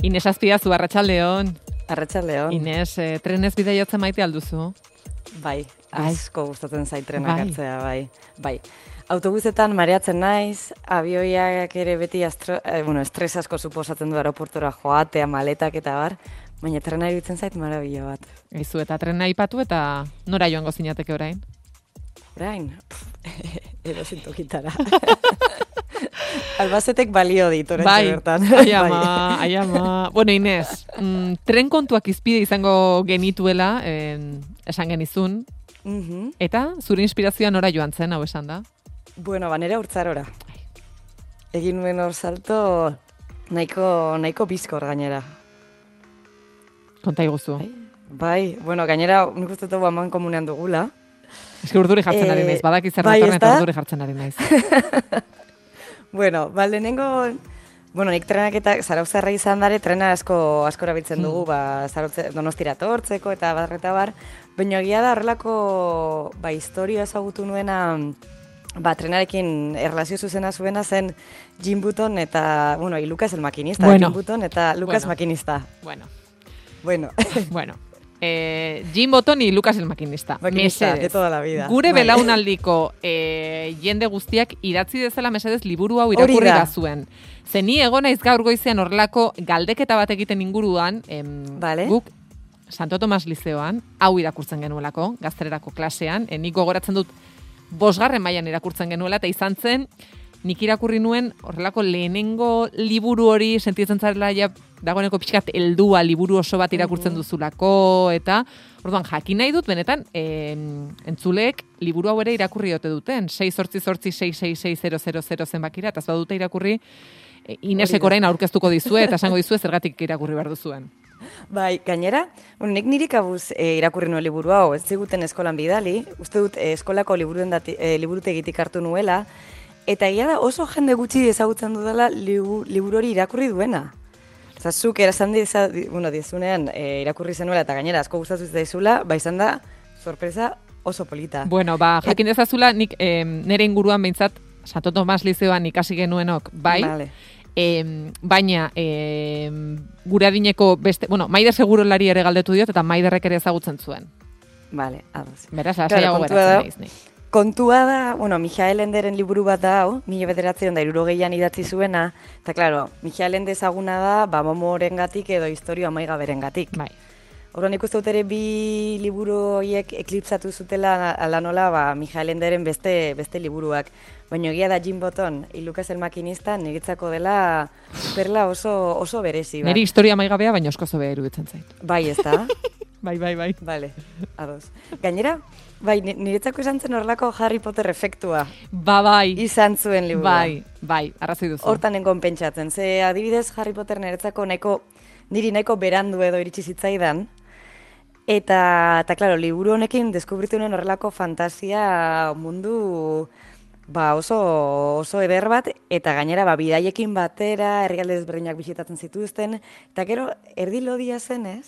Ines Azpiazu, arratsaldeon. Arratsaldeon. Ines, trenez bidaiatzen maite alduzu? Bai, asko gustatzen zait trenak hartzea, bai. Autobusetan mareatzen naiz, abioiak ere beti estres asko suposatzen du aeroportura joatea, maletak eta bar, baina trena iruditzen zait marabila bat. Eizu, eta trena aipatu eta nora joango zinateke orain? Orain? Edo zintokitara. Albazetek balio dit, orentxe bertan. Ai ama. Bueno, Ines, tren kontuak izpide izango genituela, esan genizun, eta zure inspirazioa nora joan zen, hau esan da? Bueno, nera Urtzarora. Egin nuen hor salto nahiko bizkor gainera. Konta iguzu. Bai, bueno, gainera nik uste dugu aman komunean dugula. Ez que urduri jartzen ari naiz, badaki zer datorren eta urduri jartzen ari naiz. Bueno, lehenengo, nik trenak eta Zarauzarra izan dare, trena asko erabiltzen dugu, Donostira tortzeko eta bar, baina egia da horrelako historia ezagutu nuena, trenarekin erlazio zuzena zuena zen Jim Button eta, y Lucas el maquinista, bueno. Jim Button eta Lucas maquinista. Bueno. Jim Button y Lucas el maquinista. Maquinista, de toda la vida. Gure belaunaldiko jende guztiak idatzi dezala mesedez liburu hau irakurri da zuen. Zeni egona gaur goizean horrelako galdeketa bat egiten inguruan, guk Santo Tomas Lizeoan hau irakurtzen genuelako, gaztererako klasean, nik gogoratzen dut 5. mailan irakurtzen genuela, eta izan zen, nik irakurri nuen horrelako lehenengo liburu hori sentitzen zarela dagoeneko pixkat heldua liburu oso bat irakurtzen duzulako, eta orduan jakin nahi dut, benetan, entzuleek liburu hau ere irakurri ote duten, 688666000 zenbakira, eta ez badute irakurri, Inesek orain aurkeztuko dizue, eta esango dizue zergatik irakurri behar duzuen. Bai, gainera, nik niri kabuz irakurri nuen liburu hau, ez ziguten eskolan bidali, uste dut eskolako liburutegitik hartu nuela, eta egia da oso jende gutxi ezagutzen dudala liburu hori irakurri duena. Zuk erazan dizunean irakurri zenuela eta gainera asko gustatu zaizula, izan da sorpresa oso polita. Bueno, jakin dezazula, nik nire inguruan behintzat Santo Tomas Lizeoan ikasi genuenok, bai? Vale. Baina gure adineko beste, Maider segurolari ere galdetu diot eta Maiderrek ere ezagutzen zuen. Vale, ados. Beraz, lasaiago beratzen naiz ni. Kontua da, Michael Enderen liburu bat da hau, 1960an idatzi zuena, eta claro, Michael Ende ezaguna da, momorengatik edo historia amaigaberengatik. Bai. Horren ikusten dut ere bi liburu horiek eklipsatu zutela ala nola, Michael Enderen beste liburuak. Baina egia da Jim Button y Lucas el maquinista niretzako dela perla oso berezi bat. Neri historia amaigabea, baina osko zobe iruditzen zait. Bai, ez da? Bai. Vale, ados. Gainera, niretzako izan zen horrelako Harry Potter efektua. Bai. Izan zuen liburua. Bai, arrazoi duzu. Hortan nengon pentsatzen. Ze adibidez Harry Potter niretzako niri nahiko berandu edo iritsi zitzaidan. Eta claro, liburu honekin deskubritu nuen horrelako fantasia mundu oso eder bat, eta gainera bidaiekin batera, herrialde desberdinak bisitatzen zituzten, eta gero erdi lodia zenez,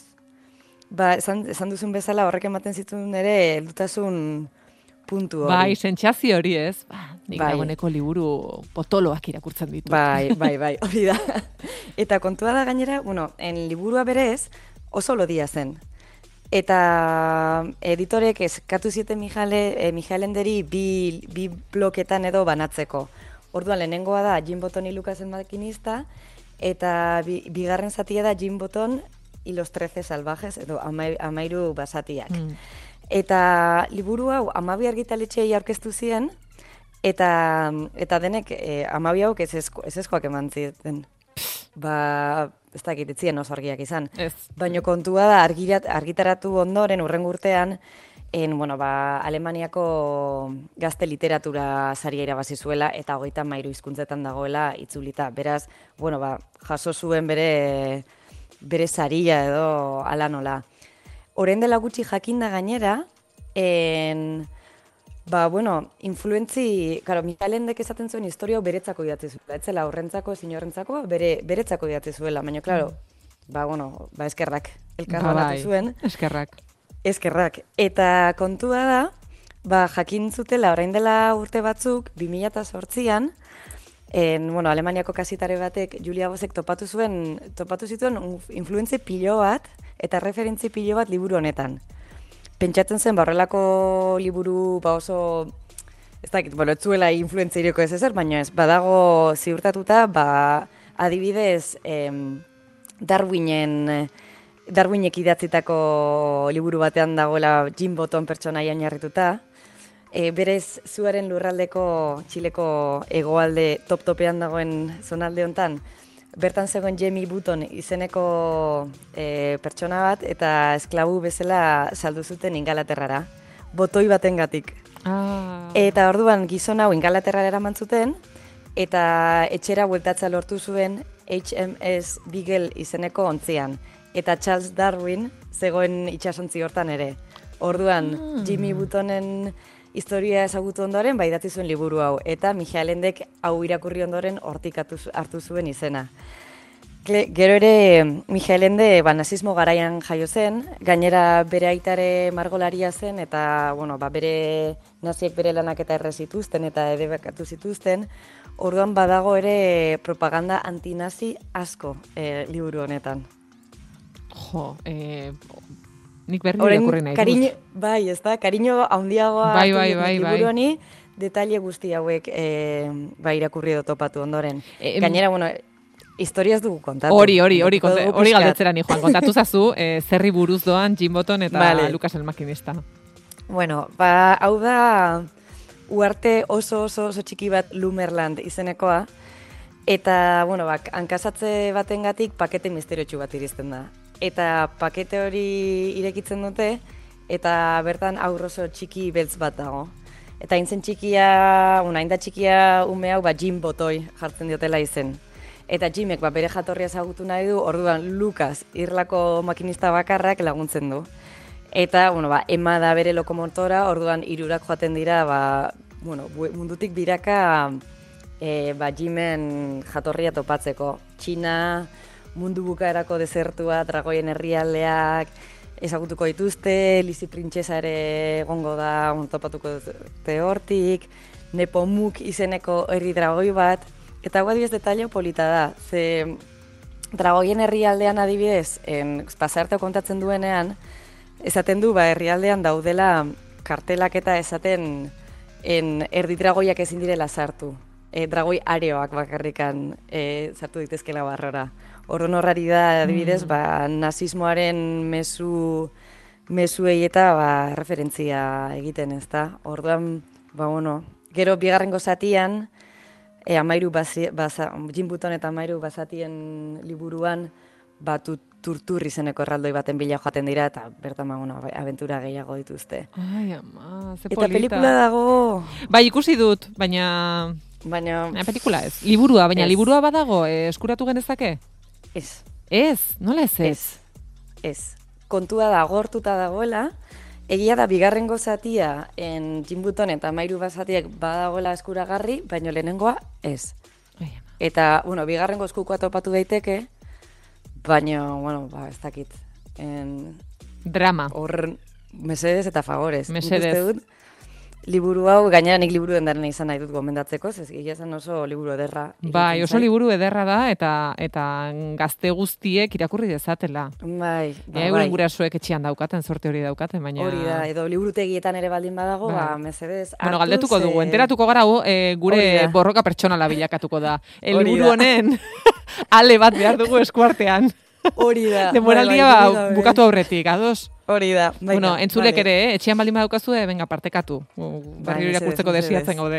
esan duzun bezala horrek ematen zituen ere heldutasun puntu hori. Bai, sentsazio hori ez, nik dagoeneko liburu potoloak irakurtzen ditu. Bai, hori da. Eta kontua da gainera, en liburua berez oso lodia zen. Eta editorek eskatu zieten Michael Enderi bi bloketan edo banatzeko. Orduan lehenengoa da Jim Button y Lucas el maquinista, eta bigarren zatia da Jim Button y los 13 salvajes, edo 13 basatiak. Eta liburu hau 12 argitaletxeei aurkeztu ziren, eta denek 12 hauk eskoak eman zieten. Ez dakit, etzien oso argiak izan. Baina kontua da, argitaratu ondoren, urrengo urtean, Alemaniako gazte literatura saria irabazi zuela, eta 33 hizkuntzetan dagoela itzulita. Beraz, jaso zuen bere saria edo ala nola. Orain dela gutxi jakinda gainera, influentzi, Michael Endek esaten zuen historia beretzako idatzi zuela. Etzela horrentzako, horrentzako, beretzako idatzi zuela. Baina, eskerrak. Elkarra batu zuen. Eskerrak. Eta kontua da, jakin zutela orain dela urte batzuk, 2008an, bueno, Alemaniako kasitare batek, Julia Vosek topatu zituen influentzia pilo bat, eta referentzi pilo bat liburu honetan. Pentsatzen zen, horrelako liburu oso, ez dakit, ez zuela influentzia ireko ez ezer, baina ez, badago ziurtatuta, adibidez, Darwinek idatzitako liburu batean dagoela Jim Button pertsonaia oinarrituta, berez zuaren lurraldeko Txileko hegoalde top-topean dagoen zonalde hontan, bertan zegoen Jamie Button izeneko pertsona bat eta esklabu bezala saldu zuten Ingalaterrara, botoi batengatik. Eta orduan gizon hau Ingalaterrara eraman zuten eta etxera bueltatza lortu zuen HMS Beagle izeneko ontzian. Eta Charles Darwin zegoen itsasontzi hortan ere. Orduan, Jimmy Buttonen historia ezagutu ondoren, idatzi zuen liburu hau. Eta Michael Endek hau irakurri ondoren hortik hartu zuen izena. Gero ere, Michael Ende nazismo garaian jaio zen, gainera bere aitare margolaria zen, eta bere naziek bere lanak eta erre zituzten eta edebekatu zituzten. Orduan badago ere propaganda antinazi asko liburu honetan. Jo, nik berri irakurri nahi dut. Bai, ez da, kariño handiagoa liburu honi, detaile guzti hauek irakurri dut topatu ondoren. Gainera, historiaz dugu kontatu. Hori galdetzera ni joan, kontatu zazu, zerri buruz doan Jim Button eta Lucas el Maquinista. Bueno, hau da uarte oso txiki bat Lumberland izenekoa, eta, hankasatze batengatik pakete misteriotsu bat iristen da. Eta pakete hori irekitzen dute, eta bertan haur oso txiki beltz bat dago. Eta hain da txikia ume hau Jim Botoi jartzen diotela izen. Eta Jimek bere jatorria ezagutu nahi du, orduan Lucas irlako makinista bakarrak laguntzen du. Eta, Emma da bere lokomotora, orduan hirurak joaten dira, mundutik biraka Jimen jatorria topatzeko. Txina, mundu bukaerako desertua, dragoien herrialdeak, ezagutuko dituzte, Lizzie Printzesa ere egongo da, topatuko dute hortik, Nepomuk izeneko herri dragoi bat, eta hau adibidez detaile polita da, ze dragoien herrialdean adibidez, pasarteo kontatzen duenean, esaten du, herrialdean daudela kartelak eta esaten erdi dragoiak ezin direla sartu. Dragoi areoak bakarrikan sartu ditezkela barrora. Orduan horrari da, adibidez, nazismoaren mezuei eta referentzia egiten, ez da? Orduan, gero bigarrengo zatian, Jim Button eta Amairu bazatien liburuan, turtur izeneko erraldoi baten bila joaten dira, eta bertan abentura gehiago dituzte. Ai, ama, ze polita. Eta pelikula dago. Bai, ikusi dut, baina pelikula ez. Liburua, baina liburua badago, eskuratu genezake? Ez. Ez? Nola ez? Ez. Kontua da, gortuta dagoela, egia da, bigarrengo zatia, Jim Button eta Amairu bazatiek badagoela eskuragarri, baina lehenengoa ez. Eta, bigarrengo eskukoa topatu daiteke, baina, ez dakit. Drama. Hor, mesedez eta favorez. Mesedez. Liburu hau, gainera nik liburu endaren izan nahi dut gomendatzeko, ez egia zen oso liburu ederra. Bai, oso liburu ederra da, eta gazte guztiek irakurri dezatela. Bai. Euren gurasoek etxean daukaten, sorte hori daukaten, baina... Hori da, edo liburutegietan ere baldin badago, mesedez hartuz... galdetuko dugu, enteratuko gara gure borroka pertsonala bilakatuko da. Liburu honen ale bat behar dugu eskuartean. Hori da. Demoraldia bukatu aurretik, ados? Hori da. Entzulek ere, etxean baldin badaukazu, venga, partekatu. Berriro irakurtzeko desiatzen gaude.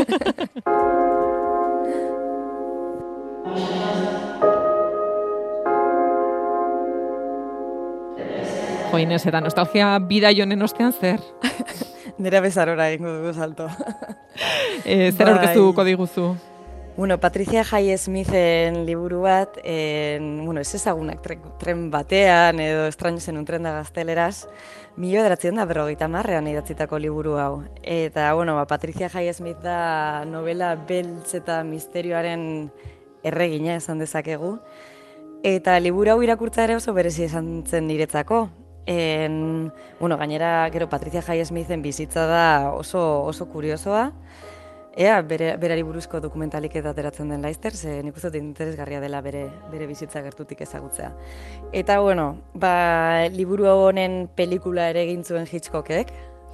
Jo, Inez, eta nostalgia bidai honen ostean zer? Nera bezarora egingo dugu salto. Zer aurkeztuko diguzu? Patricia Highsmithen liburu bat, ez ezagunak tren batean, edo Extraños en un tren da gazteleraz, 1950ean idatzitako liburu hau. Eta, Patricia Highsmith da novela beltz eta misterioaren erregina esan dezakegu. Eta liburu hau irakurtza ere oso berezi esan zen niretzako. Gainera, gero Patricia Highsmithen bizitza da oso kuriosoa. ea berari buruzko dokumentalik eta ateratzen den laizter, ze nik uste dut interesgarria dela bere bizitza gertutik ezagutzea. Eta, bueno, liburu honen pelikula ere egin zuen Hitchcockek.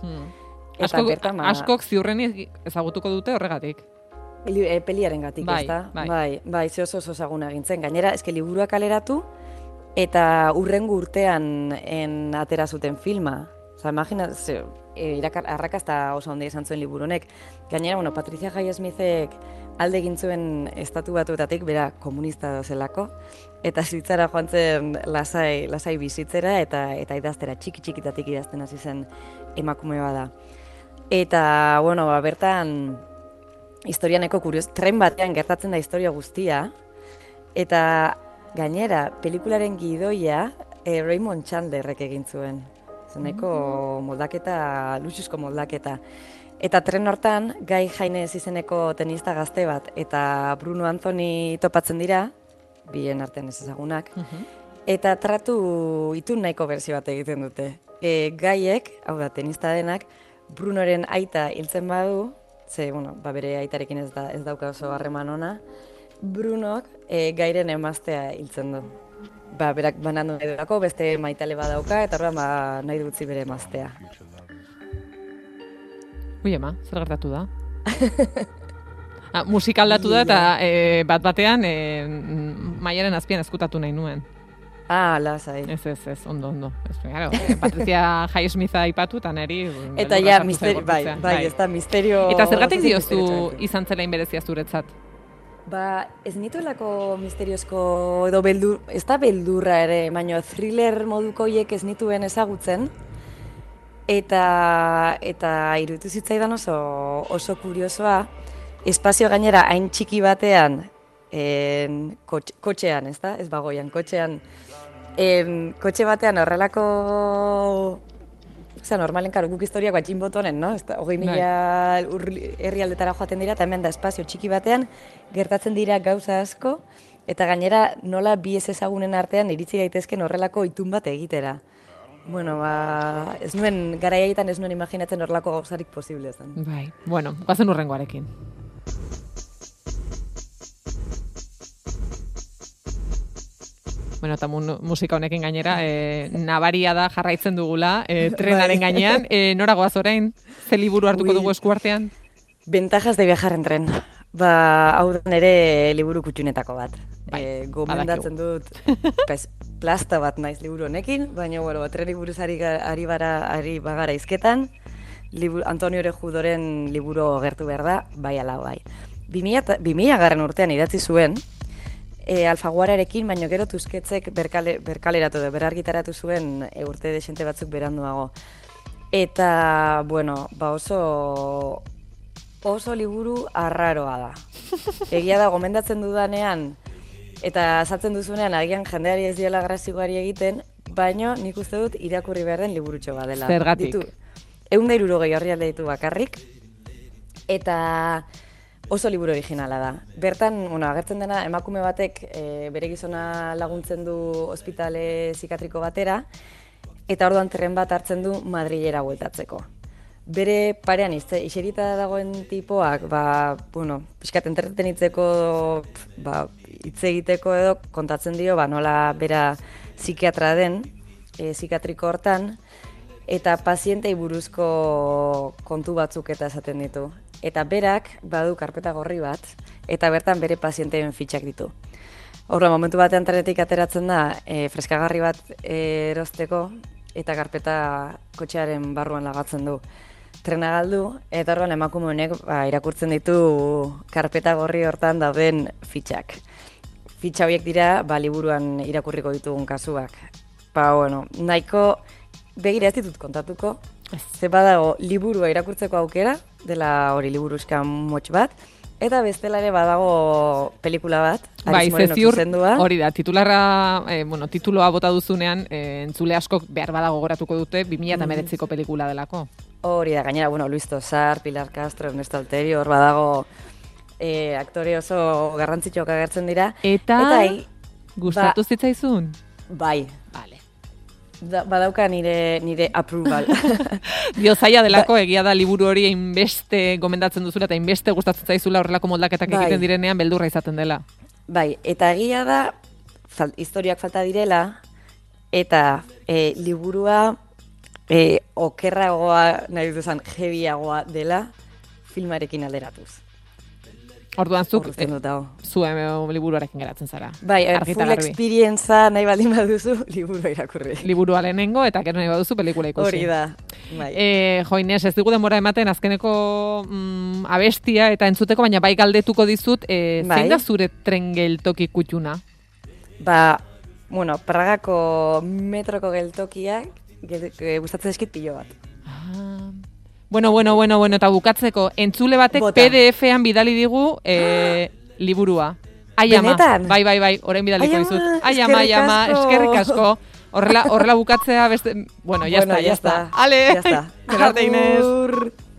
Askok ziurren ezagutuko dute horregatik. Peliaren gatik, ez da? Bai, ze oso ezaguna egintzen. Gainera, eske liburuak kaleratu, eta hurrengo urtean atera zuten filma. Osa, imagina, arrakasta oso handia izan zuen liburu honek. Gainera, bueno, Patricia Highsmithek alde egin zuen estatu batuetatik, bera komunista dozelako, eta zitzara joan zen lasai bizitzera, eta idaztera txiki-txikitatik idazten hasi zen emakume bada. Eta, bueno, bertan, historianeko kurioz, tren batean gertatzen da historia guztia, eta gainera, pelikularen gidoia Raymond Chandlerrek egin zuen. Zeneko moldaketa, luxuzko moldaketa. Eta tren hortan, Guy Haines izeneko tenista gazte bat, eta Bruno Anthony topatzen dira, bien artean ez ezagunak, eta tratu itun nahiko berzio bat egiten dute. Guyek, hau da, tenista denak, Brunoren aita hiltzen badu, ze, bueno, bere aitarekin ez dauka oso harreman ona, Brunok Guyren emaztea hiltzen du. Berak banandu nahi duelako, beste maitale badauka, eta horrean nahi dutzi bere emaztea. Ui, ema, zer gertatu da? Musika aldatu da, eta bat-batean Maiaren azpian ezkutatu nahi nuen. Lasai. Ez, ondo. Patricia Highsmitha aipatu, eta neri... Eta ja, ez da, misterio... Eta zergatik diozu izan zela inberezia zuretzat? Ez nituelako misteriozko, edo ez da beldurra ere, baina thriller moduko hiek ez nituen ezagutzen, eta iruditu zitzaidan oso kuriosoa, espazio gainera hain txiki batean, kotxean, ez da? Ez bagoian, kotxean, kotxe batean horrelako... Osa, normalen, guk historiak bat jinbotonen, no? 20.000 herrialdetara joaten dira, eta hemen da espazio txiki batean, gertatzen dira gauza asko, eta gainera nola bi ez ezagunen artean iritsi daitezken horrelako itun bat egitera. Bueno, ez nuen, garaiaietan ez nuen imaginatzen horrelako gauzarik posible zen. Bai, bueno, guazen urrengoarekin. Bueno, eta musika honekin gainera, nabaria da jarraitzen dugula, trenaren gainean. Nora goaz orain? Ze liburu hartuko dugu eskuartean? Ventajas de viajar en tren. Hau da nere liburu kutxunetako bat. Gomendatzen dut plasta bat naiz liburu honekin, baina treni buruz ari bagara izketan, Antonio Orejudoren liburu gertu behar da, bai ala bai. 2000 urtean idatzi zuen, Alfaguararekin, baina gero Tusquetsek berkaleratu da, berargitaratu zuen urte desente batzuk beranduago. Eta, bueno, oso liburu arraroa da. Egia da, gomendatzen dudanean, eta azaltzen duzunean, agian jendeari ez diela grazioari egiten, baina nik uste dut irakurri behar den liburutxo bat dela. Zergatik? 160 orrialde ditu bakarrik, eta... Oso liburu originala da. Bertan, agertzen dena, emakume batek bere gizona laguntzen du ospitale psikiatriko batera, eta orduan tren bat hartzen du Madrilera bueltatzeko. Bere parean iserita dagoen tipoak, pixkat entretenitzeko, hitz egiteko edo kontatzen dio, nola bera psikiatra den, psikiatriko hortan, eta pazientei buruzko kontu batzuk eta esaten ditu. Eta berak badu karpeta gorri bat, eta bertan bere pazienteen fitxak ditu. Horra, momentu batean trenetik ateratzen da, freskagarri bat erosteko, eta karpeta kotxearen barruan lagatzen du. Trena galdu, eta horrean emakume honek irakurtzen ditu karpeta gorri hortan dauden fitxak. Fitxa horiek dira, liburuan irakurriko ditugun kasuak. Nahiko begira ez ditut kontatuko, ze badago liburua irakurtzeko aukera, dela hori liburuzka motx bat, eta bestela ere badago pelikula bat, Aris Moreno zuzendua. Hori da, tituloa bota duzunean, entzule askok behar badago goratuko dute, 2019ko pelikula delako. Hori da, gainera, Luis Tosar, Pilar Castro, Ernesto Alterio, hor badago aktore oso garrantzitsuak agertzen dira. Eta gustatu zitzaizun? Bai. Vale. badauka nire approval. Dio zaila delako, egia da liburu hori hainbeste gomendatzen duzula eta hainbeste gustatzen zaizula horrelako moldaketak egiten direnean beldurra izaten dela. Bai, eta egia da, historiak falta direla, eta liburua okerragoa, nahi duzan, heaviagoa dela, filmarekin alderatuz. Orduan zuk, zuen liburuarekin geratzen zara. Bai, full experience nahi baldin baduzu, liburua irakurri. Liburua lehenengo, eta gero nahi baduzu pelikula ikusi. Hori da. Bai. Jo, Inés, ez dugu denbora ematen azkeneko abestia eta entzuteko, baina bai galdetuko dizut, zein da zure tren geltoki kutxuna? Bueno, Pragako metroko geltokiak, gustatzen eskit pilo bat. Bueno, eta bukatzeko, entzule batek PDF-ean bidali digu liburua. Benetan? Bai, orain bidaliko dizut. Ai ama, eskerrik asko. Horrela bukatzea beste... Bueno, ya está. Ale, arte Inés.